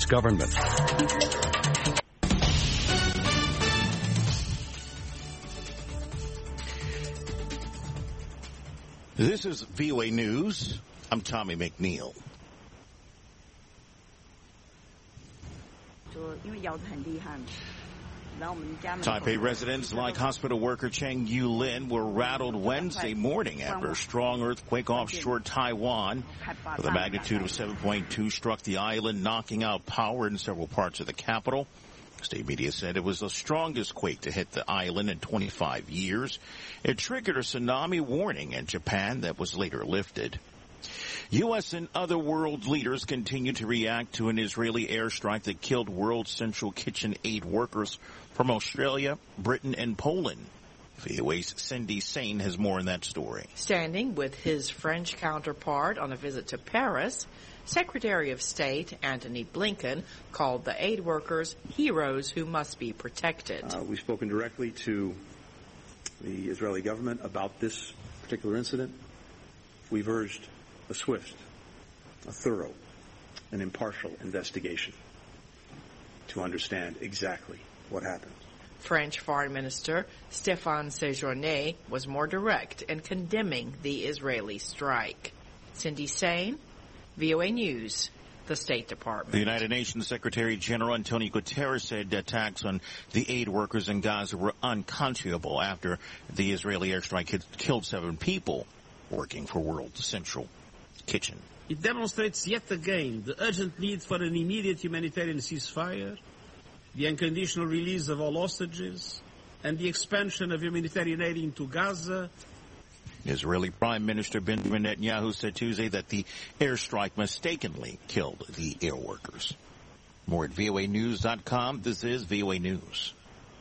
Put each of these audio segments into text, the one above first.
States government. This is VOA News. I'm Tommy McNeil. Taipei residents like hospital worker Cheng Yu-lin were rattled Wednesday morning after a strong earthquake offshore Taiwan with a magnitude of 7.2 struck the island, knocking out power in several parts of the capital. State media said it was the strongest quake to hit the island in 25 years. It triggered a tsunami warning in Japan that was later lifted. U.S. and other world leaders continue to react to an Israeli airstrike that killed World Central Kitchen aid workers from Australia, Britain, and Poland. VOA's Cindy Sain has more on that story. Standing with his French counterpart on a visit to Paris, Secretary of State Antony Blinken called the aid workers heroes who must be protected. We've spoken directly to the Israeli government about this particular incident. We've urged a swift, a thorough, and impartial investigation to understand exactly what happened. French Foreign Minister Stéphane Séjourné was more direct in condemning the Israeli strike. Cindy Sain, VOA News, the State Department. The United Nations Secretary General Antonio Guterres said attacks on the aid workers in Gaza were unconscionable after the Israeli airstrike had killed 7 people working for World Central Kitchen. It demonstrates yet again the urgent need for an immediate humanitarian ceasefire, the unconditional release of all hostages, and the expansion of humanitarian aid into Gaza. Israeli Prime Minister Benjamin Netanyahu said Tuesday that the airstrike mistakenly killed the air workers. More at voanews.com. This is VOA News.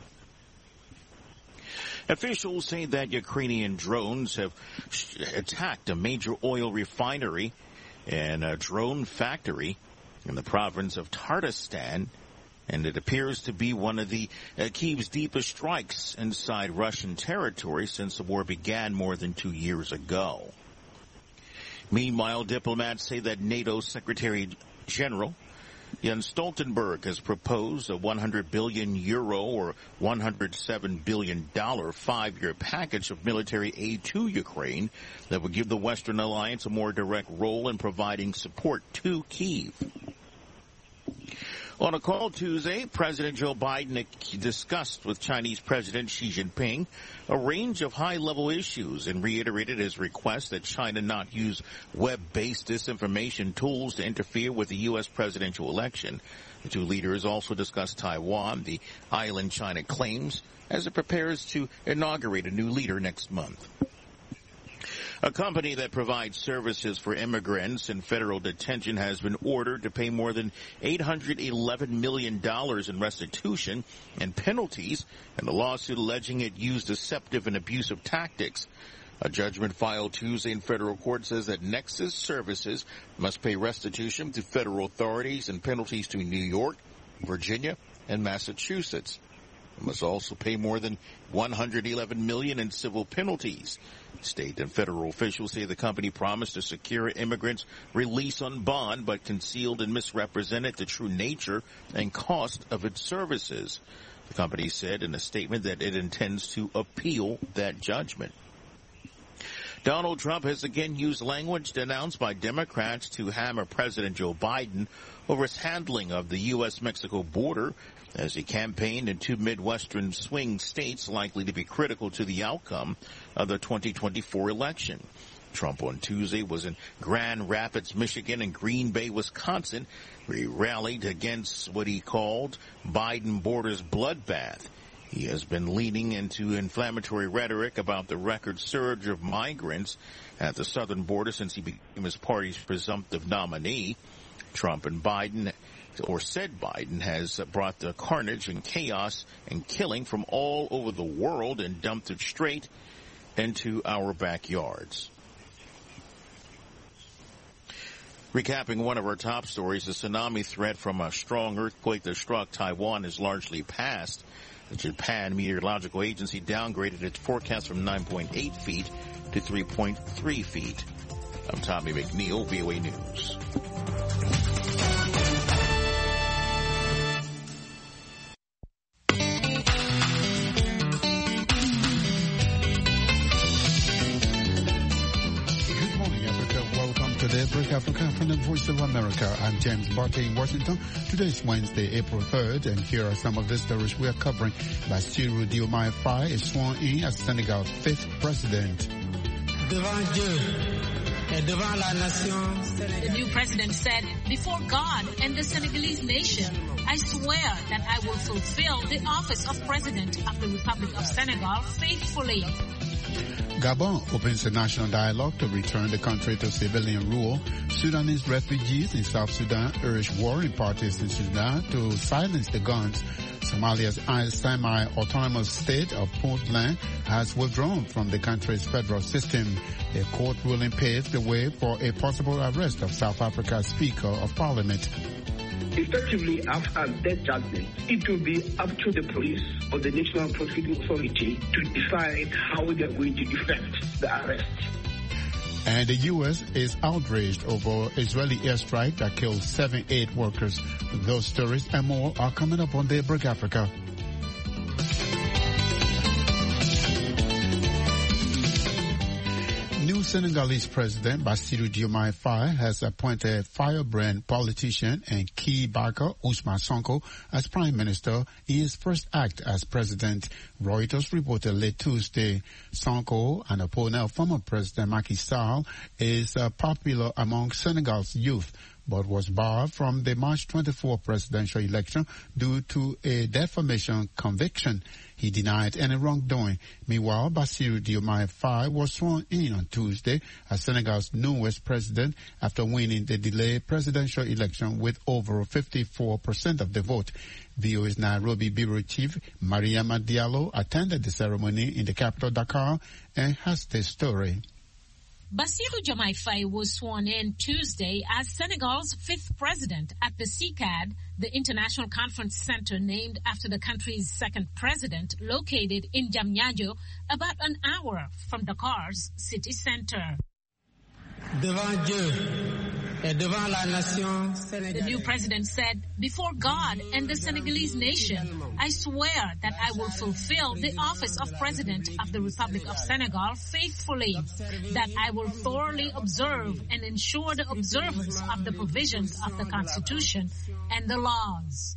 Officials say that Ukrainian drones have attacked a major oil refinery and a drone factory in the province of Tatarstan, and it appears to be one of the Kyiv's deepest strikes inside Russian territory since the war began more than 2 years ago. Meanwhile, diplomats say that NATO Secretary General Jens Stoltenberg has proposed a 100 billion euro or $107 billion 5-year package of military aid to Ukraine that would give the Western alliance a more direct role in providing support to Kyiv. On a call Tuesday, President Joe Biden discussed with Chinese President Xi Jinping a range of high-level issues and reiterated his request that China not use web-based disinformation tools to interfere with the U.S. presidential election. The two leaders also discussed Taiwan, the island China claims, as it prepares to inaugurate a new leader next month. A company that provides services for immigrants in federal detention has been ordered to pay more than $811 million in restitution and penalties in a lawsuit alleging it used deceptive and abusive tactics. A judgment filed Tuesday in federal court says that Nexus Services must pay restitution to federal authorities and penalties to New York, Virginia, and Massachusetts. It must also pay more than $111 million in civil penalties. State and federal officials say the company promised to secure immigrants' release on bond, but concealed and misrepresented the true nature and cost of its services. The company said in a statement that it intends to appeal that judgment. Donald Trump has again used language denounced by Democrats to hammer President Joe Biden over his handling of the U.S.-Mexico border as he campaigned in 2 Midwestern swing states likely to be critical to the outcome of the 2024 election. Trump on Tuesday was in Grand Rapids, Michigan, and Green Bay, Wisconsin, where he rallied against what he called Biden border's bloodbath. He has been leaning into inflammatory rhetoric about the record surge of migrants at the southern border since he became his party's presumptive nominee. Trump and Biden, or said Biden, has brought the carnage and chaos and killing from all over the world and dumped it straight into our backyards. Recapping one of our top stories, the tsunami threat from a strong earthquake that struck Taiwan is largely past. The Japan Meteorological Agency downgraded its forecast from 9.8 feet to 3.3 feet. I'm Tommy McNeil, VOA News. Voice of America. I'm James Barkley in Washington. Today is Wednesday, April 3rd, and here are some of the stories we are covering. Bassirou Diomaye Faye is sworn in as Senegal's 5th president. The new president said, "Before God and the Senegalese nation, I swear that I will fulfill the office of President of the Republic of Senegal faithfully." Gabon opens a national dialogue to return the country to civilian rule. Sudanese refugees in South Sudan urge warring parties in Sudan to silence the guns. Somalia's semi-autonomous state of Puntland has withdrawn from the country's federal system. A court ruling paves the way for a possible arrest of South Africa's Speaker of Parliament. Effectively, after that judgment, it will be up to the police or the National Prosecuting Authority to decide how they are going to effect the arrest. And the U.S. is outraged over Israeli airstrike that killed 78 workers. Those stories and more are coming up on Daybreak Africa. New Senegalese President Bassirou Diomaye Faye has appointed firebrand politician and key backer Ousmane Sonko as Prime Minister in his first act as President. Reuters reported late Tuesday. Sonko, an opponent of former President Macky Sall, is popular among Senegal's youth, but was barred from the March 24 presidential election due to a defamation conviction. He denied any wrongdoing. Meanwhile, Bassirou Diomaye Faye was sworn in on Tuesday as Senegal's newest president after winning the delayed presidential election with over 54% of the vote. VOA's Nairobi bureau chief Mariama Diallo attended the ceremony in the capital Dakar and has this story. Bassirou Diomaye Faye was sworn in Tuesday as Senegal's 5th president at the CICAD, the International Conference Center named after the country's 2nd president, located in Diamniadio, about an hour from Dakar's city center. Devant Dieu et devant la nation sénégalaise. The new president said, "Before God and the Senegalese nation, I swear that I will fulfill the office of President of the Republic of Senegal faithfully, that I will thoroughly observe and ensure the observance of the provisions of the Constitution and the laws."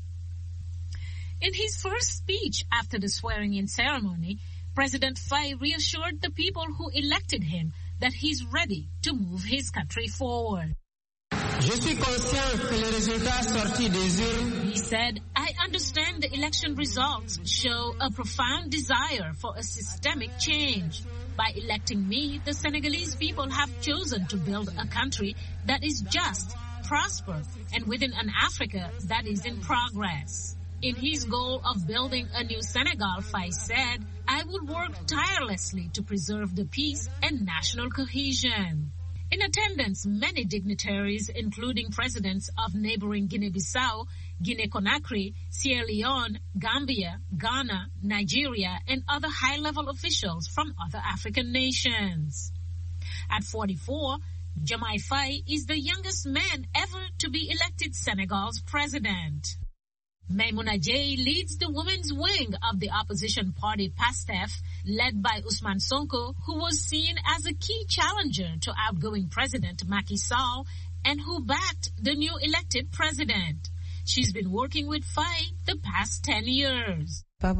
In his first speech after the swearing-in ceremony, President Faye reassured the people who elected him that he's ready to move his country forward. Je suis conscient que les résultats sortis des urnes. He said, "I understand the election results show a profound desire for a systemic change. By electing me, the Senegalese people have chosen to build a country that is just, prosper, and within an Africa that is in progress." In his goal of building a new Senegal, Faye said, "I will work tirelessly to preserve the peace and national cohesion." In attendance, many dignitaries, including presidents of neighboring Guinea-Bissau, Guinea-Conakry, Sierra Leone, Gambia, Ghana, Nigeria, and other high-level officials from other African nations. At 44, Diomaye Faye is the youngest man ever to be elected Senegal's president. Maimouna Dieye leads the women's wing of the opposition party PASTEF, led by Ousmane Sonko, who was seen as a key challenger to outgoing President Macky Sall and who backed the new elected president. She's been working with Faye the past 10 years.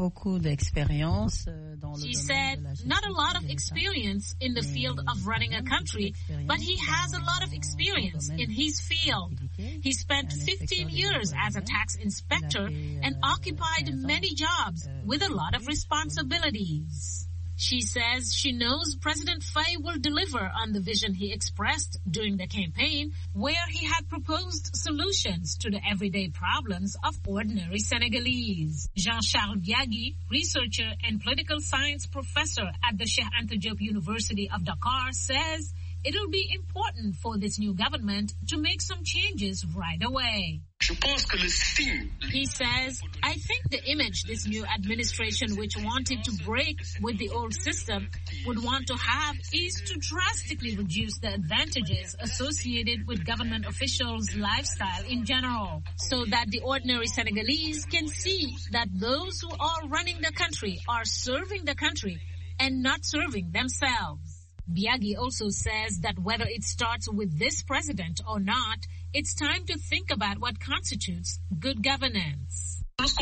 She said, "Not a lot of experience in the field of running a country, but he has a lot of experience in his field. He spent 15 years as a tax inspector and occupied many jobs with a lot of responsibilities." She says she knows President Faye will deliver on the vision he expressed during the campaign, where he had proposed solutions to the everyday problems of ordinary Senegalese. Jean-Charles Biagui, researcher and political science professor at the Cheikh Anta Diop University of Dakar, says it'll be important for this new government to make some changes right away. He says, "I think the image this new administration, which wanted to break with the old system, would want to have is to drastically reduce the advantages associated with government officials' lifestyle in general, so that the ordinary Senegalese can see that those who are running the country are serving the country and not serving themselves." Biagui also says that whether it starts with this president or not, it's time to think about what constitutes good governance.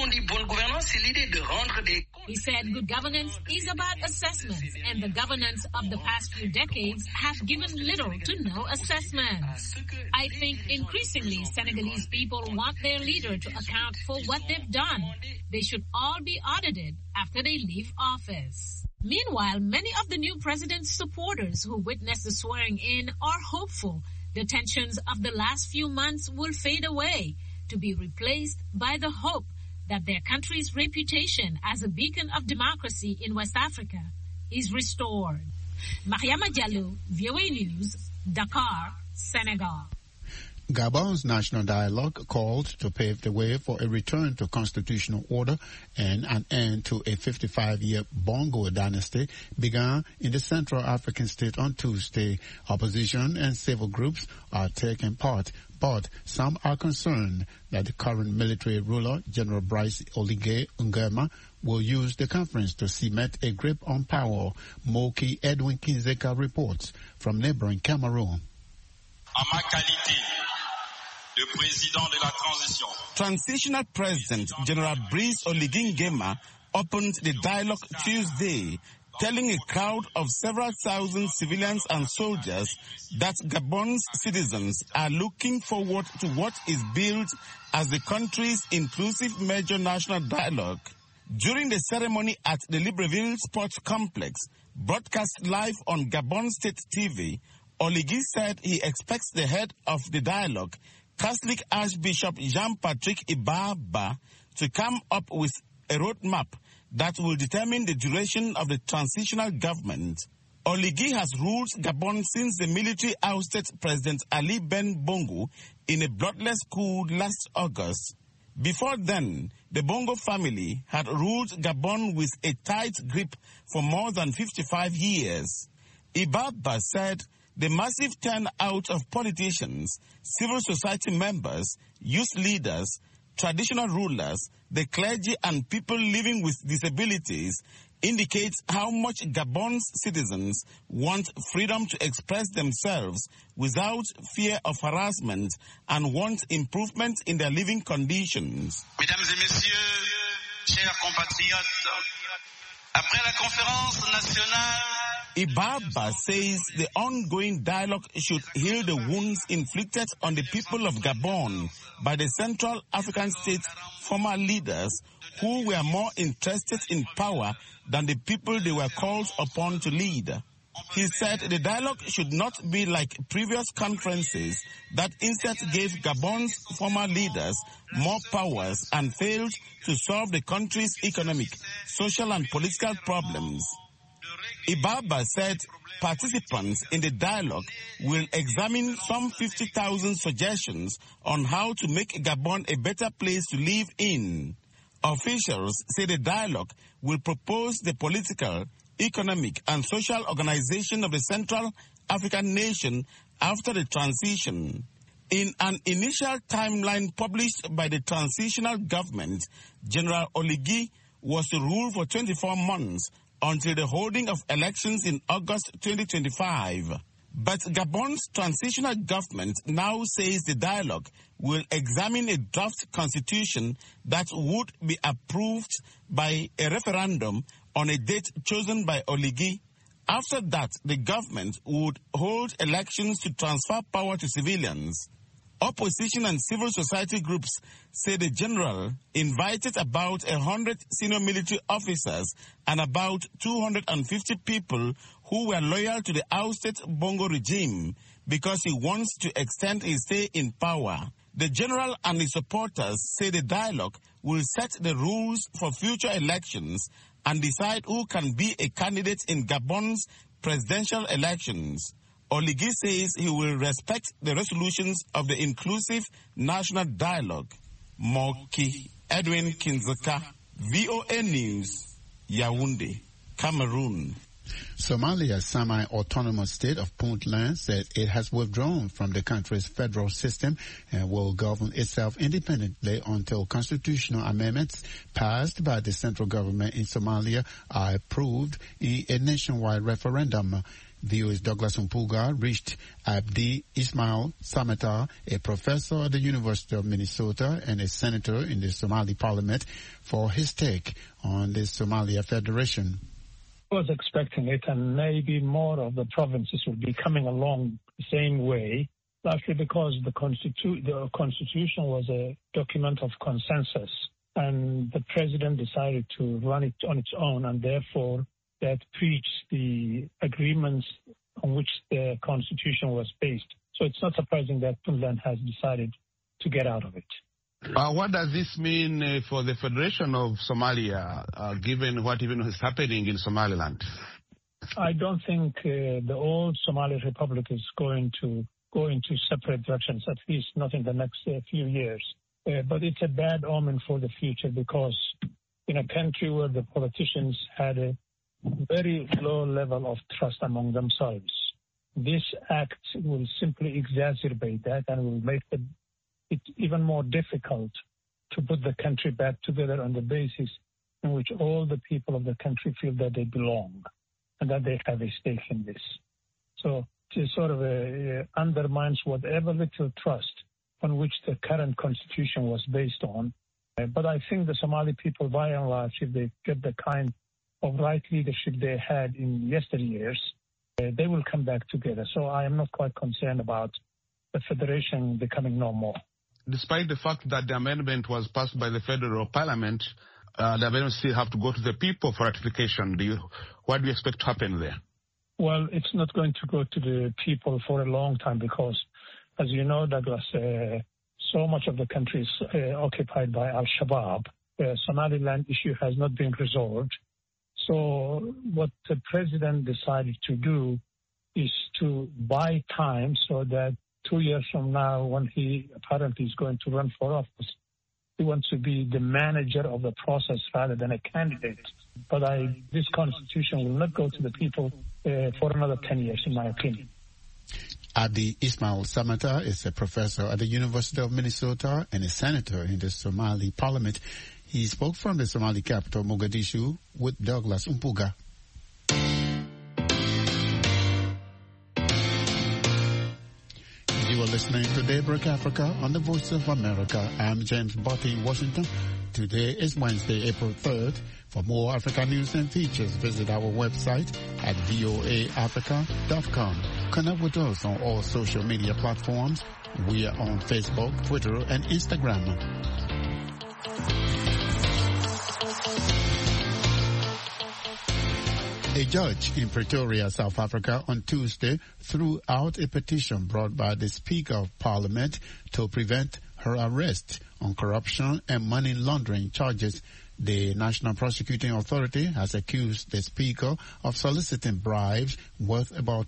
He said good governance is about assessments, and the governance of the past few decades have given little to no assessments. I think increasingly Senegalese people want their leader to account for what they've done. They should all be audited after they leave office. Meanwhile, many of the new president's supporters who witnessed the swearing-in are hopeful the tensions of the last few months will fade away to be replaced by the hope that their country's reputation as a beacon of democracy in West Africa is restored. Mariama Diallo, VOA News, Dakar, Senegal. Gabon's national dialogue called to pave the way for a return to constitutional order and an end to a 55-year Bongo dynasty began in the Central African state on Tuesday. Opposition and civil groups are taking part, but some are concerned that the current military ruler, General Brice Oligui Nguema, will use the conference to cement a grip on power. Moki Edwin Kinzeka reports from neighboring Cameroon. Transitional President General Brice Oligui Nguema opened the dialogue Tuesday, telling a crowd of several thousand civilians and soldiers that Gabon's citizens are looking forward to what is billed as the country's inclusive major national dialogue. During the ceremony at the Libreville Sports Complex, broadcast live on Gabon State TV, Oligui said he expects the head of the dialogue, Catholic Archbishop Jean-Patrick Ibaba, to come up with a roadmap that will determine the duration of the transitional government. Oligui has ruled Gabon since the military ousted President Ali Ben Bongo in a bloodless coup last August. Before then, the Bongo family had ruled Gabon with a tight grip for more than 55 years. Ibaba said the massive turnout of politicians, civil society members, youth leaders, traditional rulers, the clergy and people living with disabilities indicates how much Gabon's citizens want freedom to express themselves without fear of harassment and want improvement in their living conditions. Mesdames et messieurs, chers compatriotes, après la conférence nationale, Ibaba says the ongoing dialogue should heal the wounds inflicted on the people of Gabon by the Central African States' former leaders who were more interested in power than the people they were called upon to lead. He said the dialogue should not be like previous conferences that instead gave Gabon's former leaders more powers and failed to solve the country's economic, social and political problems. Ibaba said participants in the dialogue will examine some 50,000 suggestions on how to make Gabon a better place to live in. Officials say the dialogue will propose the political, economic and social organization of the Central African nation after the transition. In an initial timeline published by the transitional government, General Oligui was to rule for 24 months until the holding of elections in August 2025. But Gabon's transitional government now says the dialogue will examine a draft constitution that would be approved by a referendum on a date chosen by Oligui. After that, the government would hold elections to transfer power to civilians. Opposition and civil society groups say the general invited about 100 senior military officers and about 250 people who were loyal to the ousted Bongo regime because he wants to extend his stay in power. The general and his supporters say the dialogue will set the rules for future elections and decide who can be a candidate in Gabon's presidential elections. Oligui says he will respect the resolutions of the inclusive national dialogue. Moki Edwin Kinzeka, VOA News, Yaoundé, Cameroon. Somalia's semi-autonomous state of Puntland said it has withdrawn from the country's federal system and will govern itself independently until constitutional amendments passed by the central government in Somalia are approved in a nationwide referendum. VOA's Douglas Mpuga reached Abdi Ismail Samata, a professor at the University of Minnesota and a senator in the Somali parliament, for his take on the Somalia Federation. I was expecting it, and maybe more of the provinces will be coming along the same way, largely because the Constitution was a document of consensus, and the president decided to run it on its own, and therefore that preached the agreements on which the Constitution was based. So it's not surprising that Puntland has decided to get out of it. What does this mean for the Federation of Somalia, given what even is happening in Somaliland? I don't think the old Somali Republic is going to go into separate directions, at least not in the next few years. But it's a bad omen for the future, because in a country where the politicians had a very low level of trust among themselves, this act will simply exacerbate that and will make it even more difficult to put the country back together on the basis in which all the people of the country feel that they belong and that they have a stake in this. So it sort of undermines whatever little trust on which the current constitution was based on. But I think the Somali people, by and large, if they get the kind of right leadership they had in yesteryears, they will come back together. So I am not quite concerned about the federation becoming no more. Despite the fact that the amendment was passed by the federal parliament, the amendment still have to go to the people for ratification. What do you expect to happen there? Well, it's not going to go to the people for a long time because, as you know, Douglas, so much of the country is occupied by Al-Shabaab. The Somaliland issue has not been resolved. So what the president decided to do is to buy time so that 2 years from now, when he apparently is going to run for office, he wants to be the manager of the process rather than a candidate. But this constitution will not go to the people for another 10 years, in my opinion. Abdi Ismail Samata is a professor at the University of Minnesota and a senator in the Somali parliament. He spoke from the Somali capital, Mogadishu, with Douglas Mpuga. You are listening to Daybreak Africa on the Voice of America. I'm James Botti in Washington. Today is Wednesday, April 3rd. For more African news and features, visit our website at voaafrica.com. Connect with us on all social media platforms. We are on Facebook, Twitter, and Instagram. A judge in Pretoria, South Africa, on Tuesday threw out a petition brought by the Speaker of Parliament to prevent her arrest on corruption and money laundering charges. The National Prosecuting Authority has accused the Speaker of soliciting bribes worth about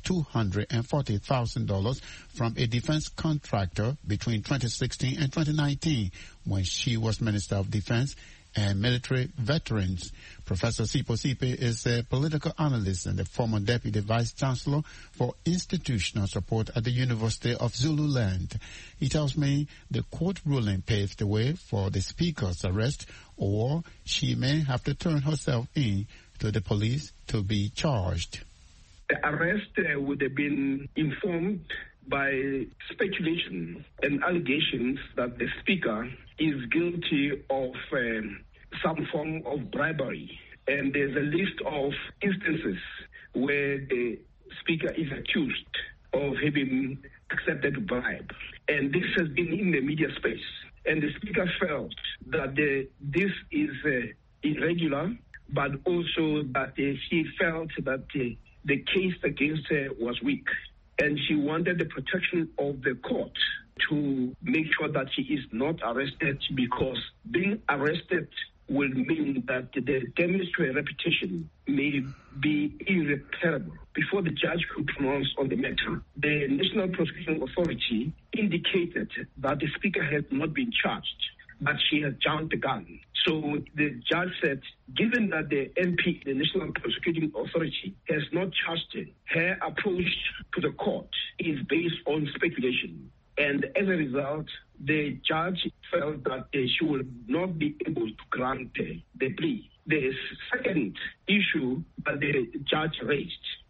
$240,000 from a defense contractor between 2016 and 2019 when she was Minister of Defense and Military Veterans. Professor Sipho Sipe is a political analyst and the former Deputy Vice Chancellor for Institutional Support at the University of Zululand. He tells me the court ruling paved the way for the Speaker's arrest, or she may have to turn herself in to the police to be charged. The arrest would have been informed by speculation and allegations that the Speaker is guilty of some form of bribery. And there's a list of instances where the Speaker is accused of having accepted a bribe. And this has been in the media space. And the Speaker felt that this is irregular, but also that she felt that the case against her was weak. And she wanted the protection of the court to make sure that she is not arrested, because being arrested will mean that the damage to her reputation may be irreparable. Before the judge could pronounce on the matter, the National Prosecuting Authority indicated that the Speaker has not been charged, but she has jumped the gun. So the judge said, given that the NP, the National Prosecuting Authority, has not charged her, her approach to the court is based on speculation. And as a result, the judge felt that she would not be able to grant the plea. The second issue that the judge raised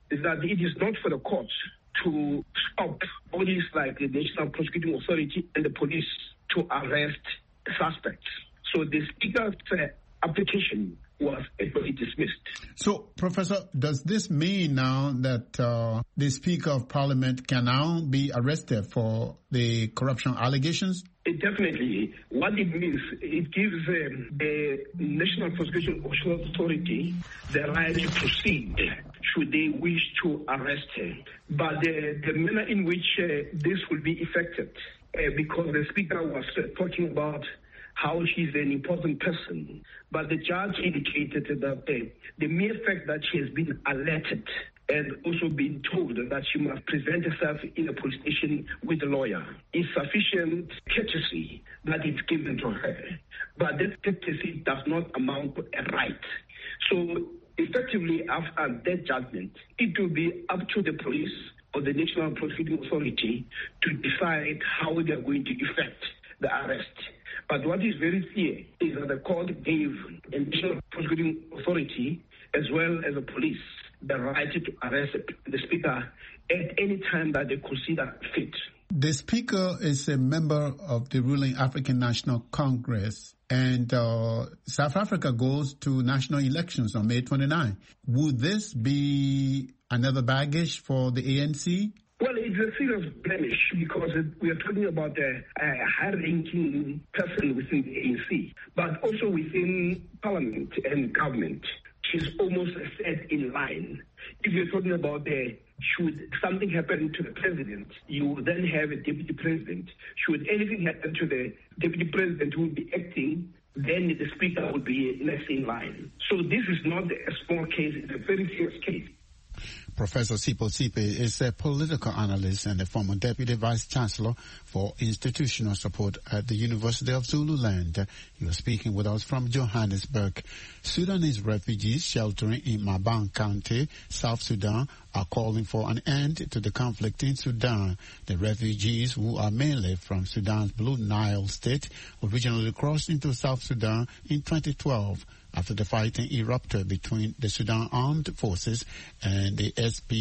is that it is not for the courts to stop bodies like the National Prosecuting Authority and the police to arrest suspects. So the Speaker's application was actually dismissed. So, Professor, does this mean now that the Speaker of Parliament can now be arrested for the corruption allegations? Definitely. What it means, it gives the National Prosecution Authority the right to proceed should they wish to arrest her. But the manner in which this will be effected, because the Speaker was talking about how she's an important person, but the judge indicated that the mere fact that she has been alerted and also been told that she must present herself in a police station with a lawyer is sufficient courtesy that is given to her. But that courtesy does not amount to a right. So effectively, after that judgment, it will be up to the police or the National Prosecuting Authority to decide how they are going to effect the arrest. But what is very clear is that the court gave the National Prosecuting Authority as well as the police the right to arrest the Speaker at any time that they consider fit. The Speaker is a member of the ruling African National Congress, and South Africa goes to national elections on May 29. Would this be another baggage for the ANC? Well, it's a serious blemish because we are talking about a high-ranking person within the ANC, but also within Parliament and government. She's almost set in line. If you're talking about should something happen to the president, you then have a deputy president. Should anything happen to the deputy president who will be acting, then the Speaker will be next in line. So this is not a small case, it's a very serious case. Professor Sipho Tsipe is a political analyst and a former Deputy Vice Chancellor for Institutional Support at the University of Zululand. He was speaking with us from Johannesburg. Sudanese refugees sheltering in Maban County, South Sudan, are calling for an end to the conflict in Sudan. The refugees, who are mainly from Sudan's Blue Nile state, originally crossed into South Sudan in 2012. After the fighting erupted between the Sudan Armed Forces and the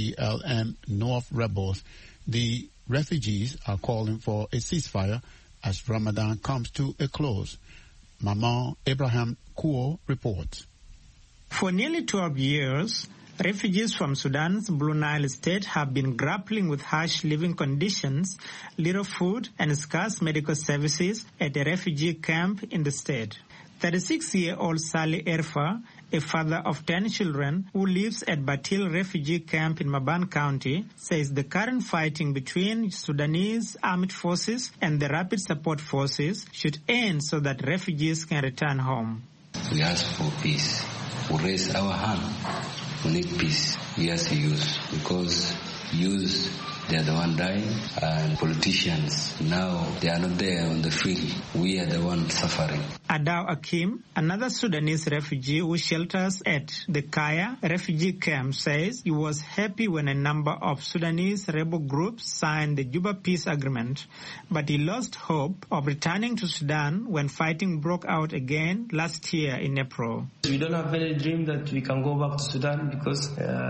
SPLM North rebels, the refugees are calling for a ceasefire as Ramadan comes to a close. Maman Abraham Kuo reports. For nearly 12 years, refugees from Sudan's Blue Nile state have been grappling with harsh living conditions, little food, and scarce medical services at a refugee camp in the state. 36-year-old Sali Erfa, a father of 10 children who lives at Batil refugee camp in Maban County, says the current fighting between Sudanese armed forces and the Rapid Support Forces should end so that refugees can return home. We ask for peace. We raise our hand. We need peace. Yes, use, because use, they are the one dying, and politicians, now they are not there on the field. We are the one suffering. Adao Akim, another Sudanese refugee who shelters at the Kaya refugee camp, says he was happy when a number of Sudanese rebel groups signed the Juba Peace Agreement, but he lost hope of returning to Sudan when fighting broke out again last year in April. We don't have any dream that we can go back to Sudan because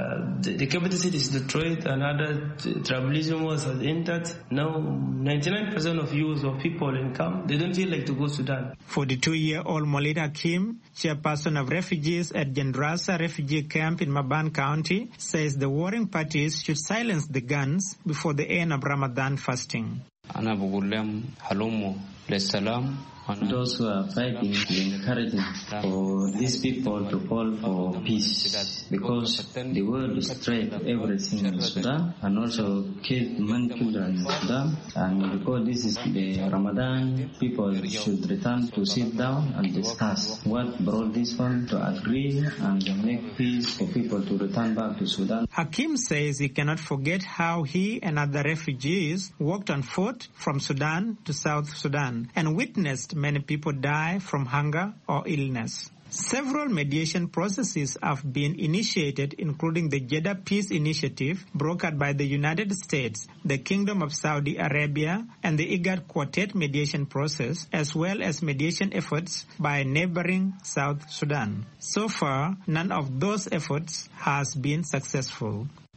the capital city is destroyed and other tribalism was entered. Now 99% of youth or people in camp, they don't feel like to go to Sudan. 42-year-old Molid Hakim, chairperson of refugees at Jendrasa refugee camp in Maban County, says the warring parties should silence the guns before the end of Ramadan fasting. Those who are fighting, we encourage for these people to call for peace, because the world destroyed everything in Sudan and also killed many children in Sudan, and because this is the Ramadan, people should return to sit down and discuss what brought this one to agree and make peace for people to return back to Sudan. Hakim says he cannot forget how he and other refugees walked on foot from Sudan to South Sudan and witnessed many people die from hunger or illness. Several mediation processes have been initiated, including the Jeddah Peace Initiative, brokered by the United States, the Kingdom of Saudi Arabia, and the IGAD Quartet mediation process, as well as mediation efforts by neighboring South Sudan. So far, none of those efforts has been successful.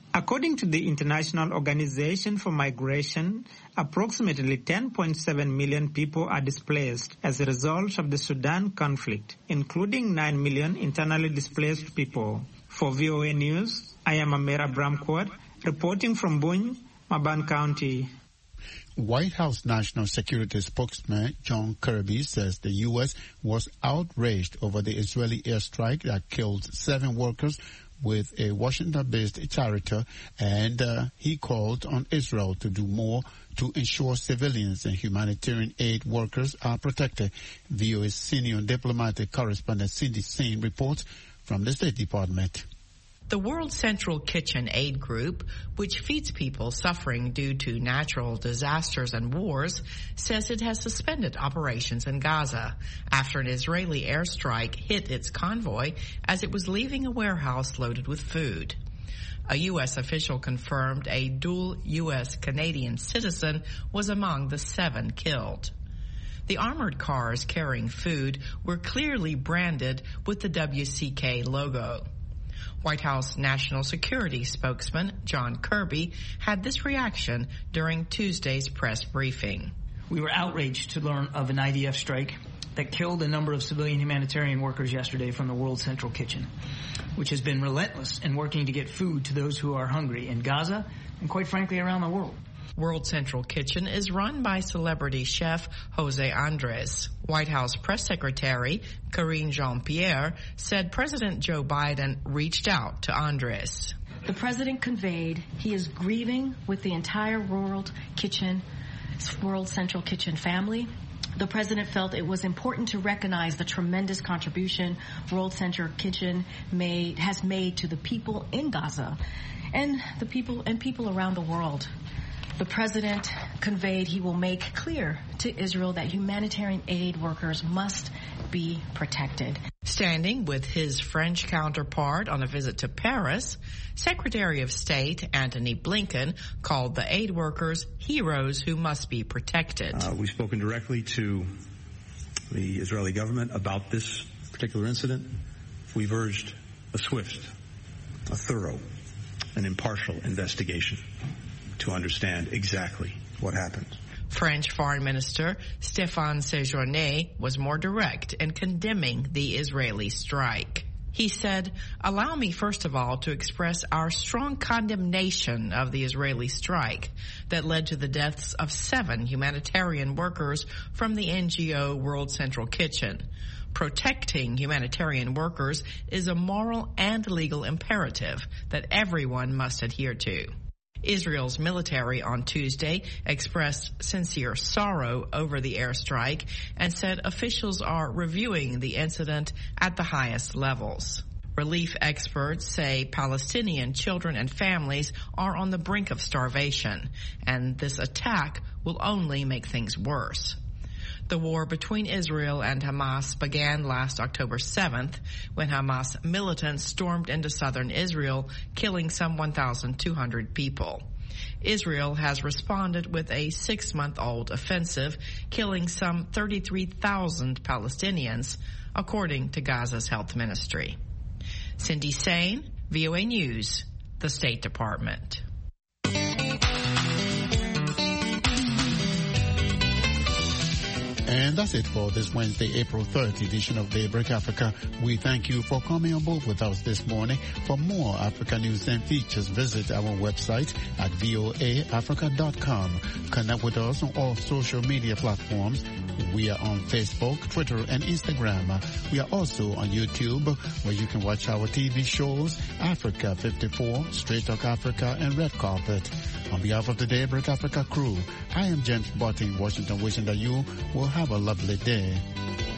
According to the International Organization for Migration, approximately 10.7 million people are displaced as a result of the Sudan conflict, including 9 million internally displaced people. For VOA News, I am Amira Bramquart, reporting from Buny, Maban County. White House National Security Spokesman John Kirby says the U.S. was outraged over the Israeli airstrike that killed 7 workers with a Washington-based charity, and he called on Israel to do more to ensure civilians and humanitarian aid workers are protected. VOA's senior diplomatic correspondent Cindy Sain reports from the State Department. The World Central Kitchen Aid Group, which feeds people suffering due to natural disasters and wars, says it has suspended operations in Gaza after an Israeli airstrike hit its convoy as it was leaving a warehouse loaded with food. A U.S. official confirmed a dual U.S.-Canadian citizen was among the 7 killed. The armored cars carrying food were clearly branded with the WCK logo. White House National Security spokesman John Kirby had this reaction during Tuesday's press briefing. We were outraged to learn of an IDF strike that killed a number of civilian humanitarian workers yesterday from the World Central Kitchen, which has been relentless in working to get food to those who are hungry in Gaza and, quite frankly, around the world. World Central Kitchen is run by celebrity chef Jose Andres. White House Press Secretary Karine Jean-Pierre said President Joe Biden reached out to Andres. The president conveyed he is grieving with the entire World Central Kitchen family. The president felt it was important to recognize the tremendous contribution World Central Kitchen has made to the people in Gaza and the people around the world. The president conveyed he will make clear to Israel that humanitarian aid workers must be protected. Standing with his French counterpart on a visit to Paris, Secretary of State Antony Blinken called the aid workers heroes who must be protected. We've spoken directly to the Israeli government about this particular incident. We've urged a swift, a thorough, and impartial investigation to understand exactly what happened. French Foreign Minister Stéphane Séjourné was more direct in condemning the Israeli strike. He said, "Allow me first of all to express our strong condemnation of the Israeli strike that led to the deaths of 7 humanitarian workers from the NGO World Central Kitchen. Protecting humanitarian workers is a moral and legal imperative that everyone must adhere to." Israel's military on Tuesday expressed sincere sorrow over the airstrike and said officials are reviewing the incident at the highest levels. Relief experts say Palestinian children and families are on the brink of starvation, and this attack will only make things worse. The war between Israel and Hamas began last October 7th when Hamas militants stormed into southern Israel, killing some 1,200 people. Israel has responded with a 6-month-old offensive, killing some 33,000 Palestinians, according to Gaza's health ministry. Cindy Sain, VOA News, the State Department. And that's it for this Wednesday, April 3rd edition of Daybreak Africa. We thank you for coming on board with us this morning. For more Africa news and features, visit our website at voaafrica.com. Connect with us on all social media platforms. We are on Facebook, Twitter, and Instagram. We are also on YouTube, where you can watch our TV shows, Africa 54, Straight Talk Africa, and Red Carpet. On behalf of the Daybreak Africa crew, I am James Botting, Washington, wishing that you will have a lovely day.